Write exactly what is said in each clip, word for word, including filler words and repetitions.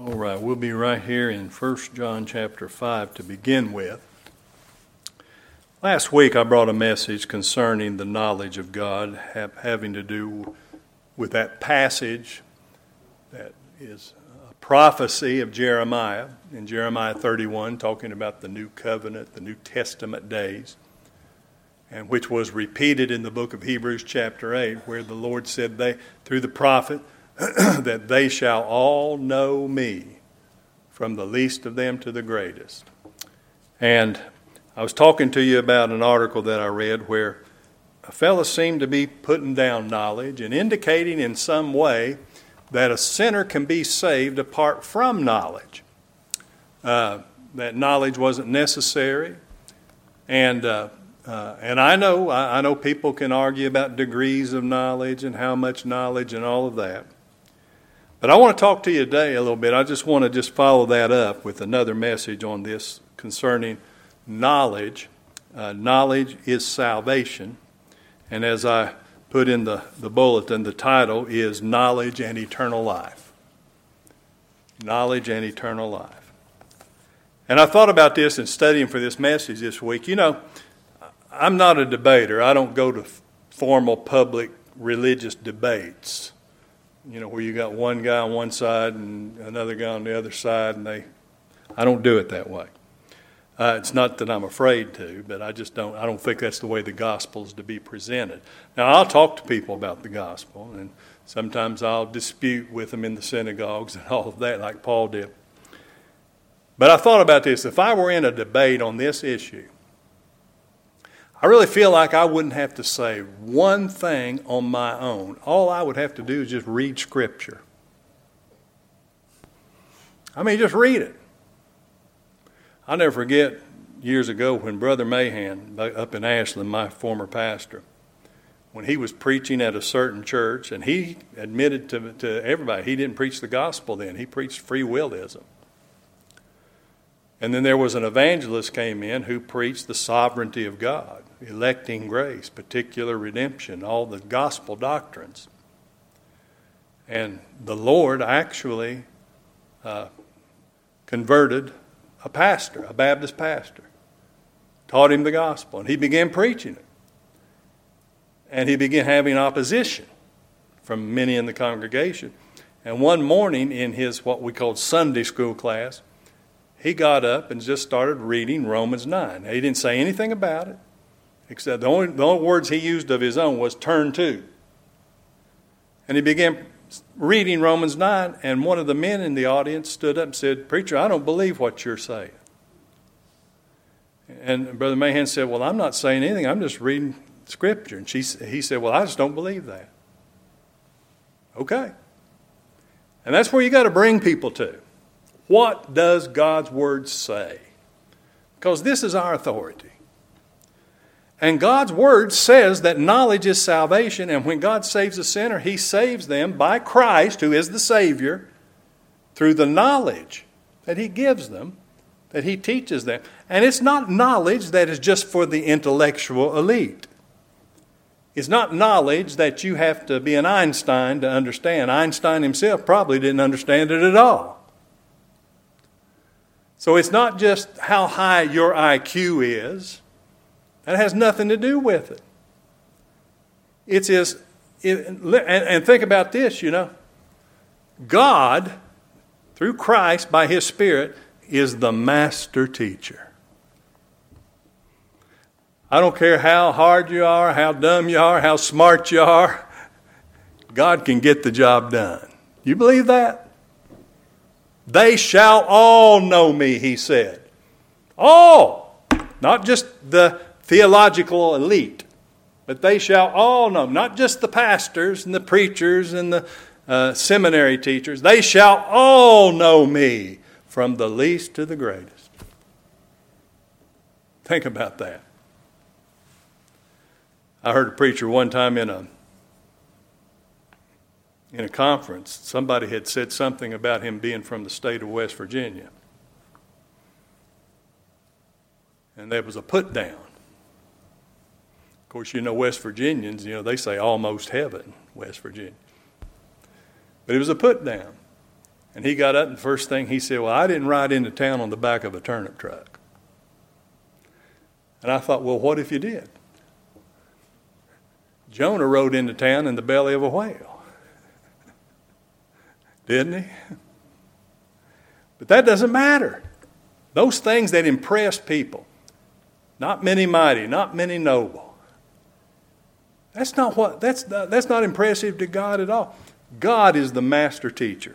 All right, we'll be right here in First John chapter five to begin with. Last week I brought a message concerning the knowledge of God, have, having to do with that passage that is a prophecy of Jeremiah, in Jeremiah thirty-one, talking about the new covenant, the New Testament days, and which was repeated in the book of Hebrews chapter eight, where the Lord said they through the prophet, that they shall all know me, from the least of them to the greatest. And I was talking to you about an article that I read where a fellow seemed to be putting down knowledge and indicating in some way that a sinner can be saved apart from knowledge. Uh, that knowledge wasn't necessary. And uh, uh, and I know I, I know people can argue about degrees of knowledge and how much knowledge and all of that. But I want to talk to you today a little bit. I just want to just follow that up with another message on this concerning knowledge. Uh, knowledge is salvation. And as I put in the, the bulletin, the title is Knowledge and Eternal Life. Knowledge and Eternal Life. And I thought about this in studying for this message this week. You know, I'm not a debater. I don't go to formal public religious debates. You know, where you got one guy on one side and another guy on the other side, and they, I don't do it that way. Uh, it's not that I'm afraid to, but I just don't, I don't think that's the way the gospel is to be presented. Now, I'll talk to people about the gospel, and sometimes I'll dispute with them in the synagogues and all of that, like Paul did. But I thought about this. If I were in a debate on this issue, I really feel like I wouldn't have to say one thing on my own. All I would have to do is just read Scripture. I mean, just read it. I'll never forget years ago when Brother Mahan, up in Ashland, my former pastor, when he was preaching at a certain church, and he admitted to, to everybody, he didn't preach the gospel then. He preached free willism. And then there was an evangelist came in who preached the sovereignty of God, electing grace, particular redemption, all the gospel doctrines. And the Lord actually uh, converted a pastor, a Baptist pastor, taught him the gospel, and he began preaching it. And he began having opposition from many in the congregation. And one morning in his what we called Sunday school class, he got up and just started reading Romans nine. He didn't say anything about it, except the only, the only words he used of his own was turn to. And he began reading Romans nine, and one of the men in the audience stood up and said, "Preacher, I don't believe what you're saying." And Brother Mahan said, "Well, I'm not saying anything. I'm just reading Scripture." And she, he said, "Well, I just don't believe that." Okay. And that's where you got to bring people to. What does God's Word say? Because this is our authority. And God's Word says that knowledge is salvation, and when God saves a sinner, He saves them by Christ, who is the Savior, through the knowledge that He gives them, that He teaches them. And it's not knowledge that is just for the intellectual elite. It's not knowledge that you have to be an Einstein to understand. Einstein himself probably didn't understand it at all. So it's not just how high your I Q is. That has nothing to do with it. It's is, it, and, and think about this, you know. God, through Christ, by His Spirit, is the master teacher. I don't care how hard you are, how dumb you are, how smart you are. God can get the job done. You believe that? They shall all know me, He said. All. Not just the theological elite, but they shall all know. Not just the pastors and the preachers and the uh, seminary teachers. They shall all know me, from the least to the greatest. Think about that. I heard a preacher one time in a in a conference, somebody had said something about him being from the state of West Virginia. And there was a put down. Of course, you know, West Virginians, you know, they say almost heaven, West Virginia. But it was a put down. And he got up, and the first thing he said, well, I didn't ride into town on the back of a turnip truck. And I thought, well, what if you did? Jonah rode into town in the belly of a whale. Didn't he? But that doesn't matter. Those things that impress people, not many mighty, not many noble. That's not what that's not, that's not impressive to God at all. God is the master teacher.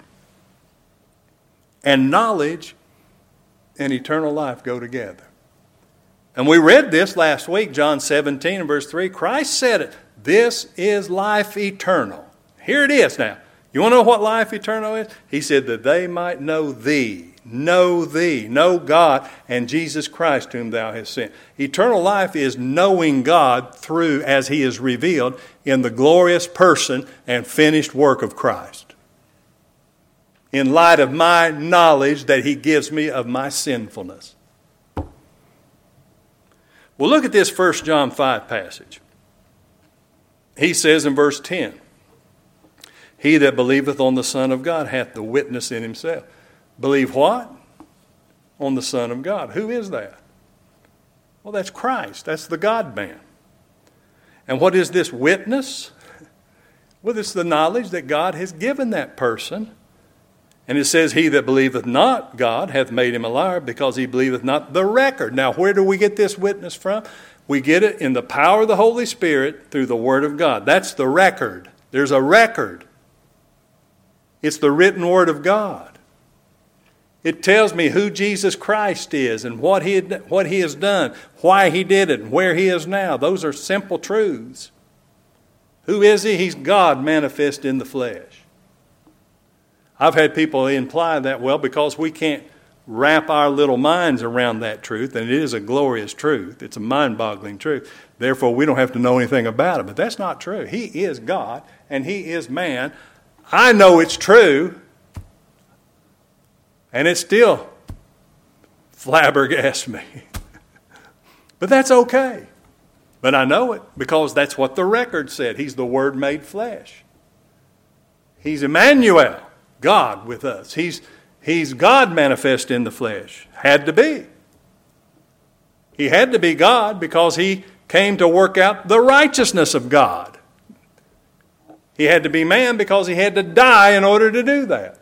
And knowledge and eternal life go together. And we read this last week, John seventeen and verse three. Christ said it. This is life eternal. Here it is now. You want to know what life eternal is? He said that they might know thee, know thee, know God, and Jesus Christ whom thou hast sent. Eternal life is knowing God through, as he is revealed, in the glorious person and finished work of Christ. In light of my knowledge that he gives me of my sinfulness. Well, look at this First John five passage. He says in verse ten, he that believeth on the Son of God hath the witness in himself. Believe what? On the Son of God. Who is that? Well, that's Christ. That's the God-man. And what is this witness? Well, it's the knowledge that God has given that person. And it says, he that believeth not God hath made him a liar, because he believeth not the record. Now, where do we get this witness from? We get it in the power of the Holy Spirit through the Word of God. That's the record. There's a record. It's the written Word of God. It tells me who Jesus Christ is and what he, what he has done, why he did it, and where he is now. Those are simple truths. Who is he? He's God manifest in the flesh. I've had people imply that, well, because we can't wrap our little minds around that truth, and it is a glorious truth. It's a mind-boggling truth. Therefore, we don't have to know anything about it. But that's not true. He is God, and he is man. I know it's true, and it still flabbergasts me. But that's okay. But I know it because that's what the record said. He's the Word made flesh. He's Emmanuel, God with us. He's, he's God manifest in the flesh. Had to be. He had to be God because he came to work out the righteousness of God. He had to be man because he had to die in order to do that.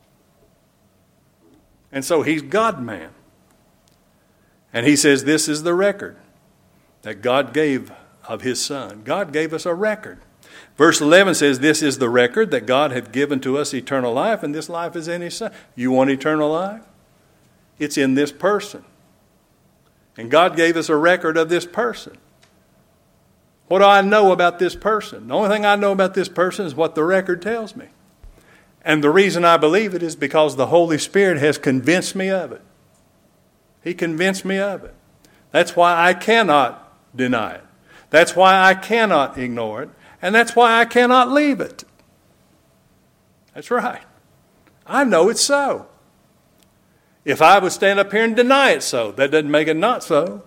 And so he's God-man. And he says this is the record that God gave of his Son. God gave us a record. Verse eleven says, this is the record that God hath given to us eternal life, and this life is in his Son. You want eternal life? It's in this person. And God gave us a record of this person. What do I know about this person? The only thing I know about this person is what the record tells me. And the reason I believe it is because the Holy Spirit has convinced me of it. He convinced me of it. That's why I cannot deny it. That's why I cannot ignore it. And that's why I cannot leave it. That's right. I know it's so. If I would stand up here and deny it so, that doesn't make it not so.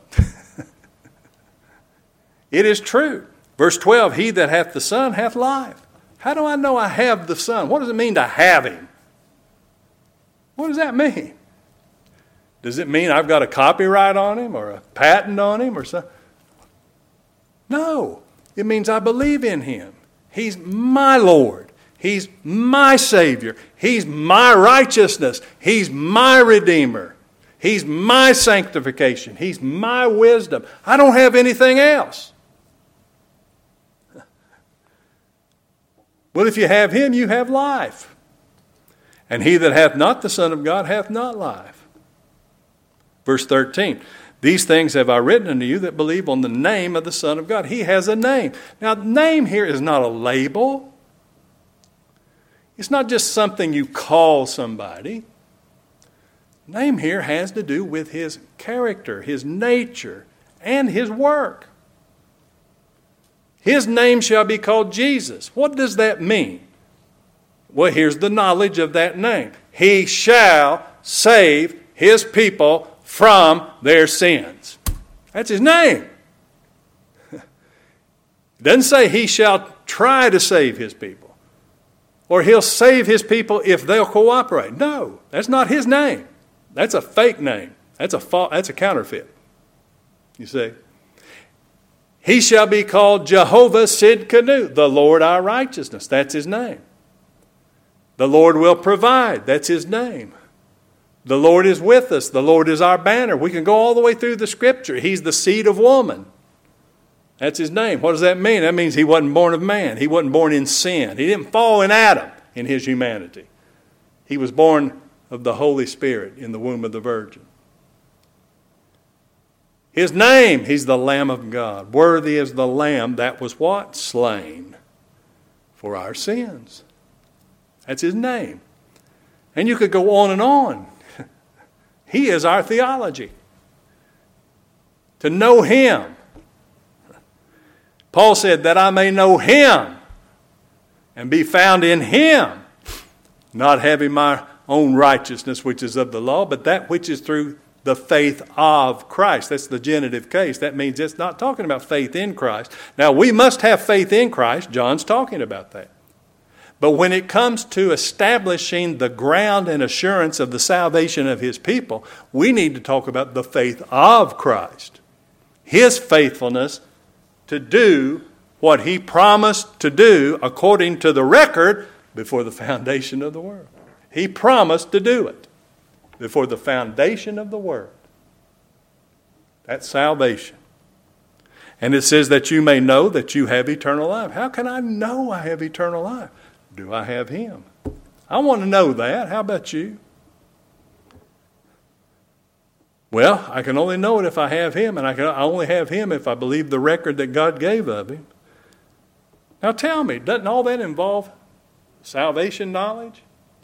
It is true. Verse twelve, he that hath the Son hath life. How do I know I have the Son? What does it mean to have him? What does that mean? Does it mean I've got a copyright on him or a patent on him or something? No. It means I believe in him. He's my Lord. He's my Savior. He's my righteousness. He's my Redeemer. He's my sanctification. He's my wisdom. I don't have anything else. Well, if you have him, you have life. And he that hath not the Son of God hath not life. Verse thirteen, these things have I written unto you that believe on the name of the Son of God. He has a name. Now, name here is not a label. It's not just something you call somebody. Name here has to do with his character, his nature, and his work. His name shall be called Jesus. What does that mean? Well, here's the knowledge of that name. He shall save his people from their sins. That's his name. It doesn't say he shall try to save his people. or he'll save his people if they'll cooperate. No, that's not his name. That's a fake name. That's a fa- that's a counterfeit. You see? He shall be called Jehovah Sidkenu, the Lord our righteousness. That's his name. The Lord will provide. That's his name. The Lord is with us. The Lord is our banner. We can go all the way through the scripture. He's the seed of woman. That's his name. What does that mean? That means he wasn't born of man. He wasn't born in sin. He didn't fall in Adam in his humanity. He was born of the Holy Spirit in the womb of the Virgin. His name, he's the Lamb of God. Worthy is the Lamb that was what? Slain for our sins. That's his name. And you could go on and on. He is our theology. To know him. Paul said that I may know him and be found in him, not having my own righteousness which is of the law, but that which is through the faith of Christ. That's the genitive case. That means it's not talking about faith in Christ. Now, we must have faith in Christ. John's talking about that. But when it comes to establishing the ground and assurance of the salvation of his people, we need to talk about the faith of Christ. His faithfulness to do what he promised to do according to the record before the foundation of the world. He promised to do it before the foundation of the world. That's salvation. And it says that you may know that you have eternal life. How can I know I have eternal life? Do I have him? I want to know that. How about you? Well, I can only know it if I have him, and I can I only have him if I believe the record that God gave of him. Now tell me, doesn't all that involve salvation knowledge?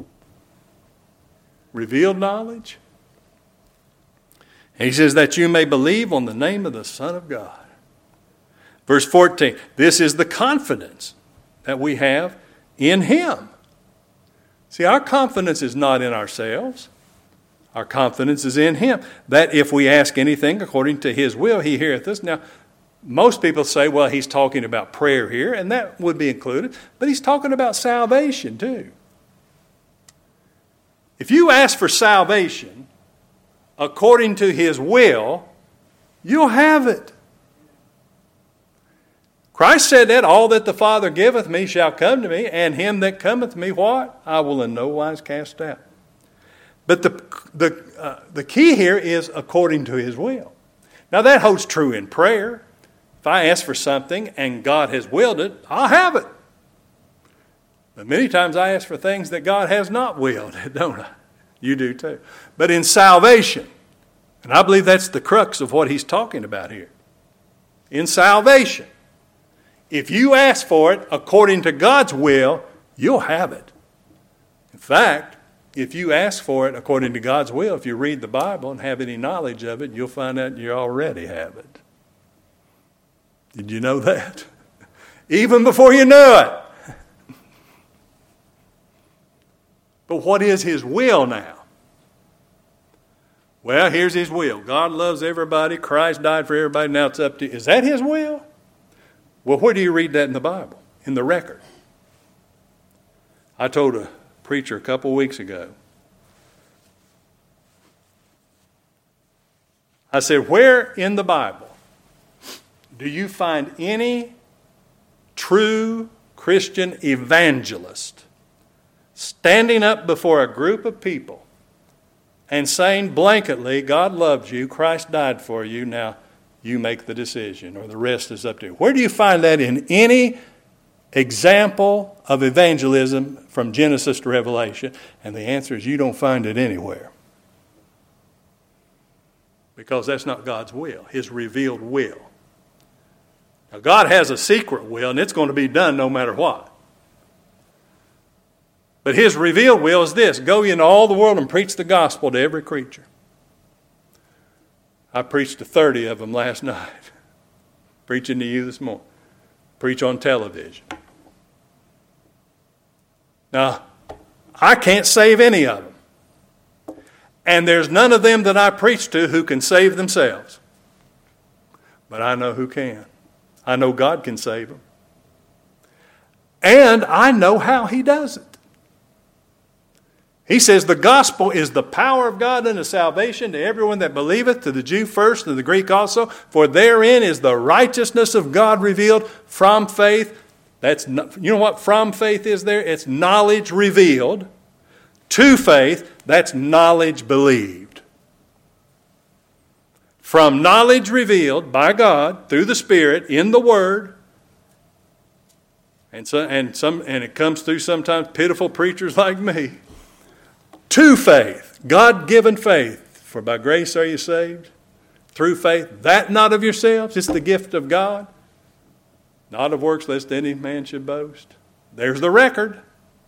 Revealed knowledge? And he says that you may believe on the name of the Son of God. Verse fourteen, this is the confidence that we have in him. See, our confidence is not in ourselves. Our confidence is in him, that if we ask anything according to his will, he heareth us. Now, most people say, well, he's talking about prayer here, and that would be included, but he's talking about salvation too. If you ask for salvation according to his will, you'll have it. Christ said that all that the Father giveth me shall come to me, and him that cometh me, what? I will in no wise cast out. But the, the, uh, the key here is according to his will. Now that holds true in prayer. If I ask for something and God has willed it, I'll have it. But many times I ask for things that God has not willed, don't I? You do too. But in salvation, and I believe that's the crux of what he's talking about here. In salvation, if you ask for it according to God's will, you'll have it. In fact, if you ask for it according to God's will, if you read the Bible and have any knowledge of it, you'll find out you already have it. Did you know that? Even before you knew it. But what is his will now? Well, here's his will. God loves everybody. Christ died for everybody. Now it's up to you. Is that his will? Well, where do you read that in the Bible? In the record. I told a preacher a couple of weeks ago. I said, where in the Bible do you find any true Christian evangelist standing up before a group of people and saying blanketly, God loves you, Christ died for you, now you make the decision, or the rest is up to you? Where do you find that in any example of evangelism from Genesis to Revelation? And the answer is you don't find it anywhere. Because that's not God's will, his revealed will. Now, God has a secret will, and it's going to be done no matter what. But his revealed will is this: go into all the world and preach the gospel to every creature. I preached to thirty of them last night. Preaching to you this morning. Preach on television. Now, I can't save any of them. And there's none of them that I preach to who can save themselves. But I know who can. I know God can save them. And I know how he does it. He says the gospel is the power of God unto salvation to everyone that believeth, to the Jew first, and to the Greek also. For therein is the righteousness of God revealed from faith. That's, you know what from faith is there? It's knowledge revealed. To faith, that's knowledge believed. From knowledge revealed by God through the Spirit in the Word. And so, and some, and it comes through sometimes pitiful preachers like me. To faith, God-given faith. For by grace are you saved through faith. That not of yourselves, it's the gift of God. Not of works, lest any man should boast. There's the record.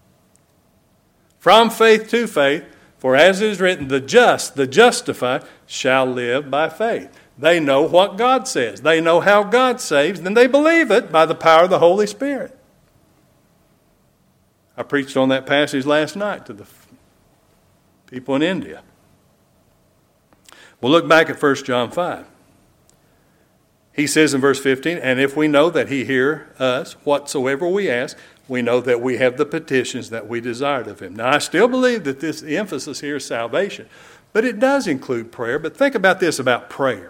From faith to faith, for as it is written, the just, the justified, shall live by faith. They know what God says. They know how God saves. Then they believe it by the power of the Holy Spirit. I preached on that passage last night to the people in India. We'll look back at First John five. He says in verse fifteen, and if we know that he hear us, whatsoever we ask, we know that we have the petitions that we desired of him. Now, I still believe that this the emphasis here is salvation, but it does include prayer. But think about this about prayer.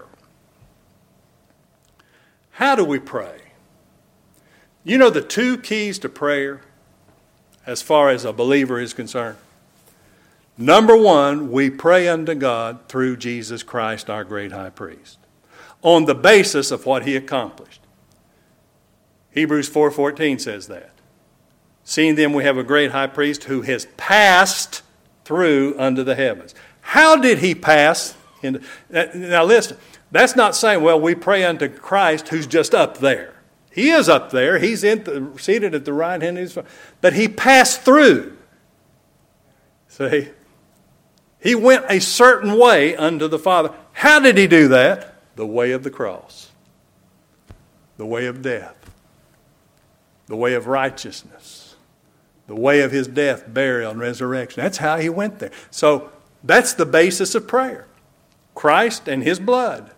How do we pray? You know the two keys to prayer as far as a believer is concerned? Number one, we pray unto God through Jesus Christ, our great high priest, on the basis of what he accomplished. Hebrews four fourteen says that. Seeing then we have a great high priest who has passed through unto the heavens. How did he pass? Into, now listen, that's not saying, well, we pray unto Christ who's just up there. He is up there. He's in the, seated at the right hand of his Father. But he passed through. See? He went a certain way unto the Father. How did he do that? The way of the cross. The way of death. The way of righteousness. The way of his death, burial, and resurrection. That's how he went there. So that's the basis of prayer. Christ and his blood.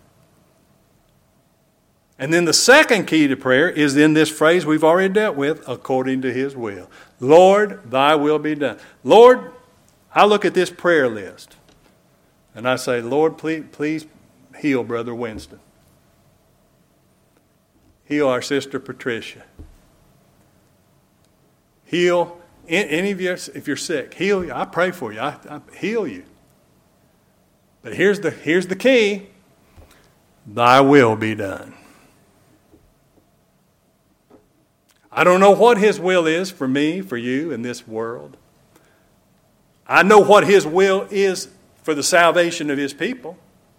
And then the second key to prayer is in this phrase we've already dealt with, according to his will. Lord, thy will be done. Lord, I look at this prayer list and I say, Lord, please, please heal Brother Winston. Heal our sister Patricia. Heal any of you, if you're sick, heal you. I pray for you. I, I heal you. But here's the, here's the key. Thy will be done. I don't know what his will is for me, for you, in this world. I know what his will is for the salvation of his people.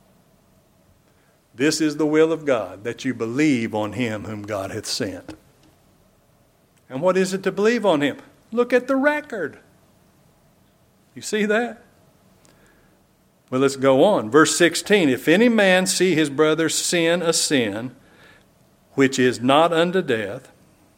This is the will of God, that you believe on him whom God hath sent. And what is it to believe on him? Look at the record. You see that? Well, let's go on. Verse sixteen, if any man see his brother sin a sin, which is not unto death.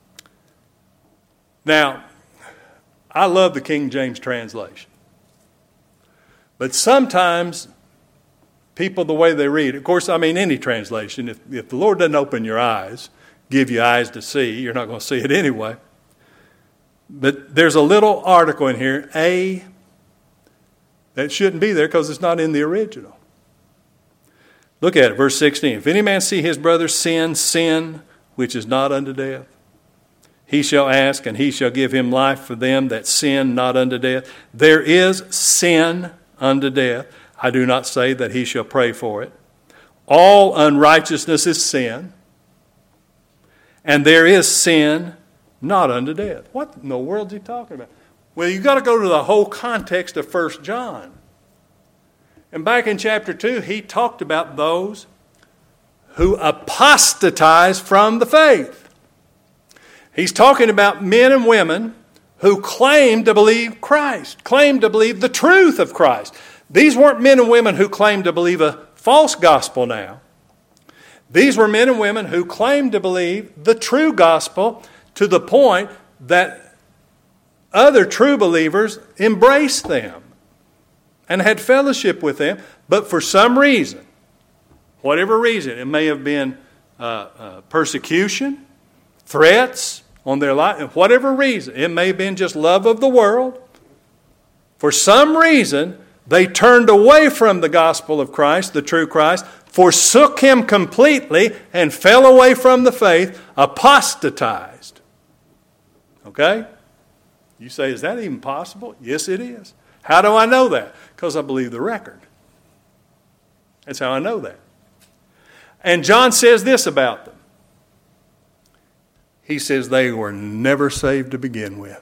Now, I love the King James translation. But sometimes people, the way they read, of course, I mean, any translation, if, if the Lord doesn't open your eyes, give you eyes to see, you're not going to see it anyway. But there's a little article in here, a, that shouldn't be there because it's not in the original. Look at it, verse sixteen. If any man see his brother sin, sin, which is not unto death, he shall ask, and he shall give him life for them that sin not unto death. There is sin unto death. I do not say that he shall pray for it. All unrighteousness is sin. And there is sin not unto death. What in the world is he talking about? Well, you've got to go to the whole context of First John. And back in chapter two, he talked about those who apostatize from the faith. He's talking about men and women who claim to believe Christ, claim to believe the truth of Christ. These weren't men and women who claimed to believe a false gospel now. These were men and women who claimed to believe the true gospel to the point that other true believers embraced them and had fellowship with them. But for some reason, whatever reason, it may have been uh, uh, persecution, threats on their life, and whatever reason, it may have been just love of the world. For some reason, they turned away from the gospel of Christ, the true Christ, forsook him completely, and fell away from the faith, apostatized. Okay? You say, is that even possible? Yes, it is. How do I know that? Because I believe the record. That's how I know that. And John says this about them. He says they were never saved to begin with.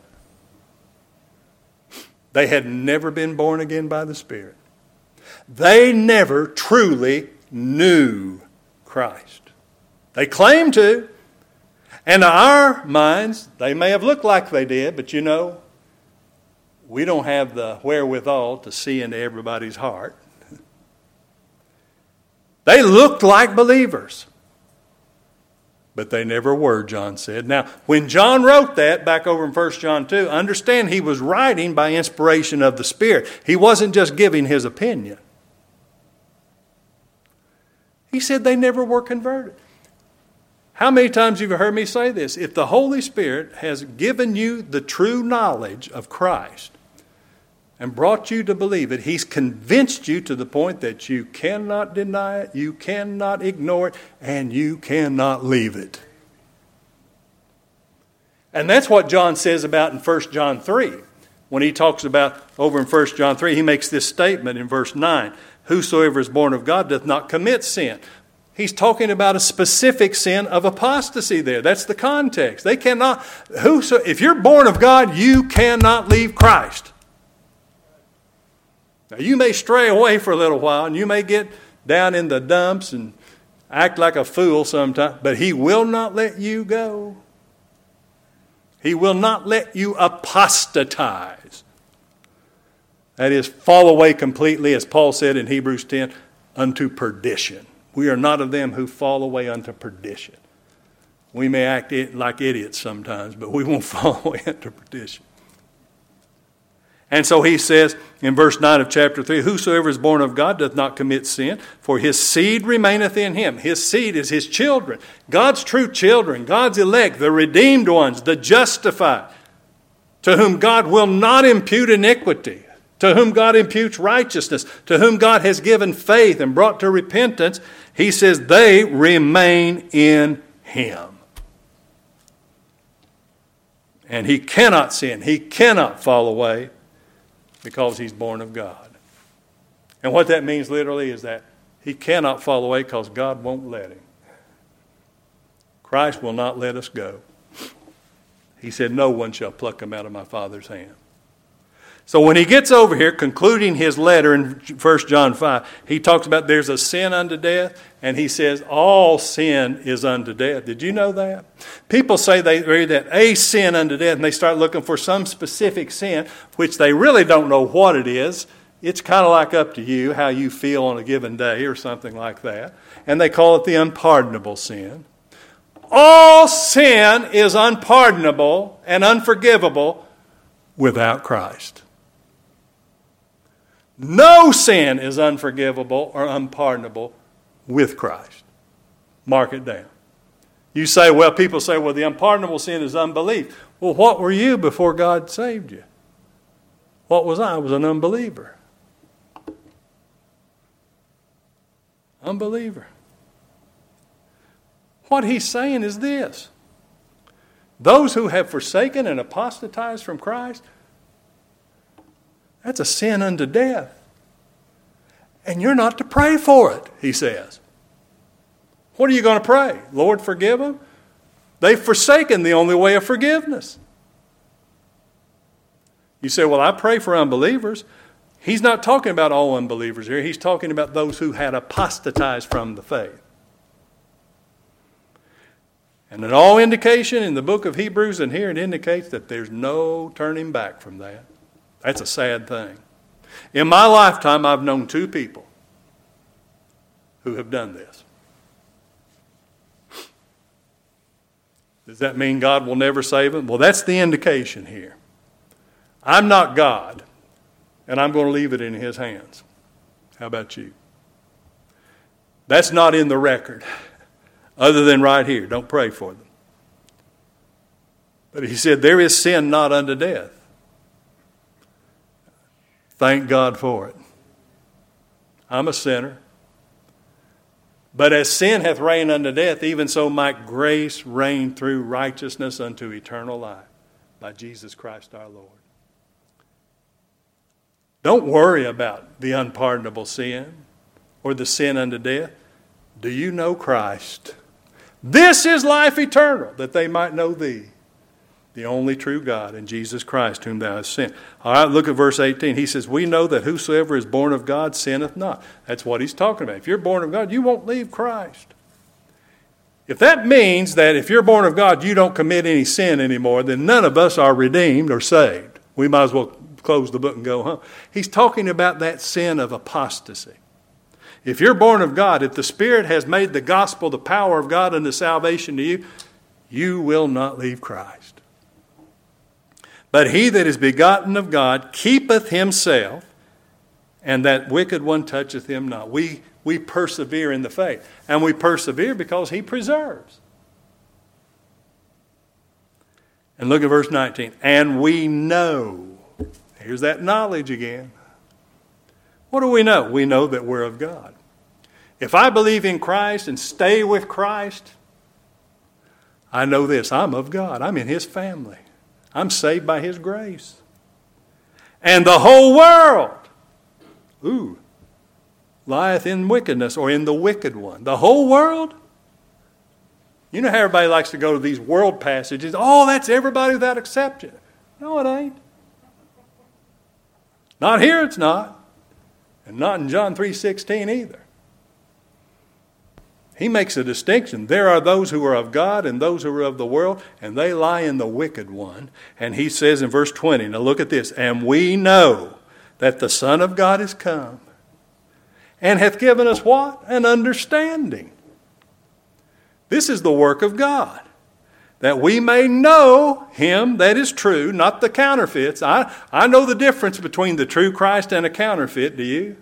They had never been born again by the Spirit. They never truly knew Christ. They claimed to. And to our minds, they may have looked like they did, but you know, we don't have the wherewithal to see into everybody's heart. They looked like believers, but they never were, John said. Now, when John wrote that, back over in First John two, understand he was writing by inspiration of the Spirit. He wasn't just giving his opinion. He said they never were converted. How many times have you heard me say this? If the Holy Spirit has given you the true knowledge of Christ and brought you to believe it, He's convinced you to the point that you cannot deny it, you cannot ignore it, and you cannot leave it. And that's what John says about in First John three. When he talks about, over in First John three, he makes this statement in verse nine. Whosoever is born of God doth not commit sin. He's talking about a specific sin of apostasy there. That's the context. They cannot, whoso, if you're born of God, you cannot leave Christ. Now, you may stray away for a little while, and you may get down in the dumps and act like a fool sometimes, but He will not let you go. He will not let you apostatize. That is, fall away completely, as Paul said in Hebrews ten, unto perdition. We are not of them who fall away unto perdition. We may act like idiots sometimes, but we won't fall away unto perdition. And so he says in verse nine of chapter three, whosoever is born of God doth not commit sin, for his seed remaineth in him. His seed is his children. God's true children, God's elect, the redeemed ones, the justified, to whom God will not impute iniquity, to whom God imputes righteousness, to whom God has given faith and brought to repentance. He says they remain in Him. And he cannot sin. He cannot fall away because he's born of God. And what that means literally is that he cannot fall away because God won't let him. Christ will not let us go. He said, no one shall pluck him out of my Father's hand. So when he gets over here, concluding his letter in First John five, he talks about there's a sin unto death, and he says all sin is unto death. Did you know that? People say they read that a sin unto death, and they start looking for some specific sin, which they really don't know what it is. It's kind of like up to you, how you feel on a given day or something like that. And they call it the unpardonable sin. All sin is unpardonable and unforgivable without Christ. No sin is unforgivable or unpardonable with Christ. Mark it down. You say, well, people say, well, the unpardonable sin is unbelief. Well, what were you before God saved you? What was I? I was an unbeliever. Unbeliever. What he's saying is this. Those who have forsaken and apostatized from Christ, that's a sin unto death. And you're not to pray for it, he says. What are you going to pray? Lord, forgive them? They've forsaken the only way of forgiveness. You say, well, I pray for unbelievers. He's not talking about all unbelievers here. He's talking about those who had apostatized from the faith. And in all indication in the book of Hebrews and here, it indicates that there's no turning back from that. That's a sad thing. In my lifetime, I've known two people who have done this. Does that mean God will never save them? Well, that's the indication here. I'm not God, and I'm going to leave it in His hands. How about you? That's not in the record, other than right here. Don't pray for them. But he said, there is sin not unto death. Thank God for it. I'm a sinner. But as sin hath reigned unto death, even so might grace reign through righteousness unto eternal life by Jesus Christ our Lord. Don't worry about the unpardonable sin or the sin unto death. Do you know Christ? This is life eternal, that they might know thee, the only true God, and Jesus Christ, whom thou hast sent. All right, look at verse eighteen. He says, we know that whosoever is born of God sinneth not. That's what he's talking about. If you're born of God, you won't leave Christ. If that means that if you're born of God, you don't commit any sin anymore, then none of us are redeemed or saved. We might as well close the book and go home. He's talking about that sin of apostasy. If you're born of God, if the Spirit has made the gospel the power of God unto salvation to you, you will not leave Christ. But he that is begotten of God keepeth himself, and that wicked one toucheth him not. We, we persevere in the faith. And we persevere because he preserves. And look at verse nineteen. And we know. Here's that knowledge again. What do we know? We know that we're of God. If I believe in Christ and stay with Christ, I know this. I'm of God. I'm in his family. I'm saved by his grace. And the whole world, ooh, lieth in wickedness, or in the wicked one. The whole world? You know how everybody likes to go to these world passages. Oh, that's everybody without exception. No, it ain't. Not here, it's not. And not in John three sixteen either. He makes a distinction. There are those who are of God and those who are of the world, and they lie in the wicked one. And he says in verse twenty, now look at this, and we know that the Son of God is come, and hath given us what? An understanding. This is the work of God, that we may know him that is true, not the counterfeits. I, I know the difference between the true Christ and a counterfeit, do you?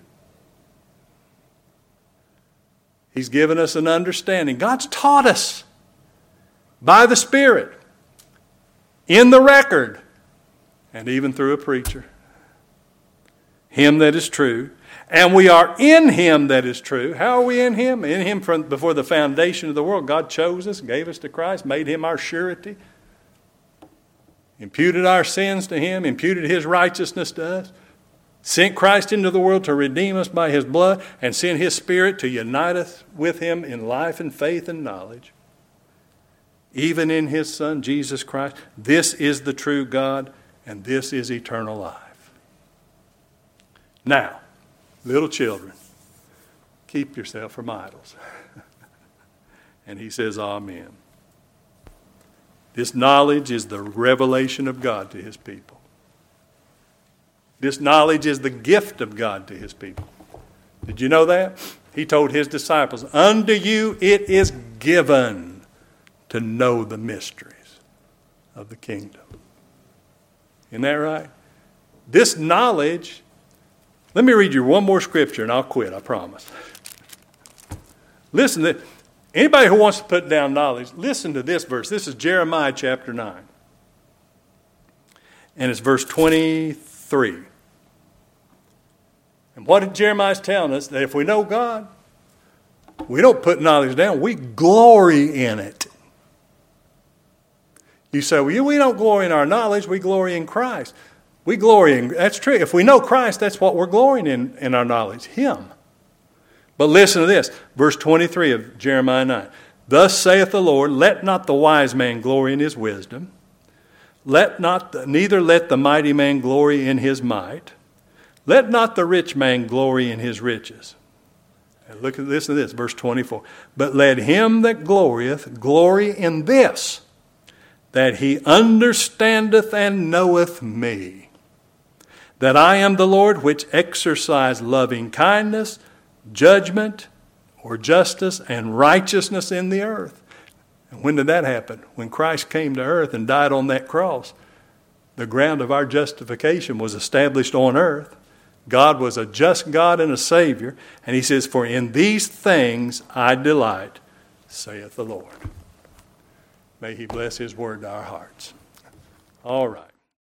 He's given us an understanding. God's taught us by the Spirit, in the record, and even through a preacher. Him that is true. And we are in him that is true. How are we in him? In him from before the foundation of the world. God chose us, gave us to Christ, made him our surety, imputed our sins to him, imputed his righteousness to us, sent Christ into the world to redeem us by his blood, and sent his Spirit to unite us with him in life and faith and knowledge, even in his Son, Jesus Christ. This is the true God, and this is eternal life. Now, little children, keep yourself from idols. And he says, amen. This knowledge is the revelation of God to his people. This knowledge is the gift of God to his people. Did you know that? He told his disciples, unto you it is given to know the mysteries of the kingdom. Isn't that right? This knowledge. Let me read you one more scripture and I'll quit, I promise. Listen, to, anybody who wants to put down knowledge, listen to this verse. This is Jeremiah chapter nine. And it's verse twenty-three. And what did Jeremiah telling us? That if we know God, we don't put knowledge down, we glory in it. You say, well, we don't glory in our knowledge, we glory in Christ. We glory in, that's true. If we know Christ, that's what we're glorying in, in our knowledge, him. But listen to this, verse twenty-three of Jeremiah nine. Thus saith the Lord, let not the wise man glory in his wisdom, let not the, neither let the mighty man glory in his might, let not the rich man glory in his riches. And look at listen to this, verse twenty-four. But let him that glorieth glory in this, that he understandeth and knoweth me, that I am the Lord which exercise loving kindness, judgment, or justice, and righteousness in the earth. And when did that happen? When Christ came to earth and died on that cross. The ground of our justification was established on earth. God was a just God and a Savior. And he says, for in these things I delight, saith the Lord. May he bless his word to our hearts. All right.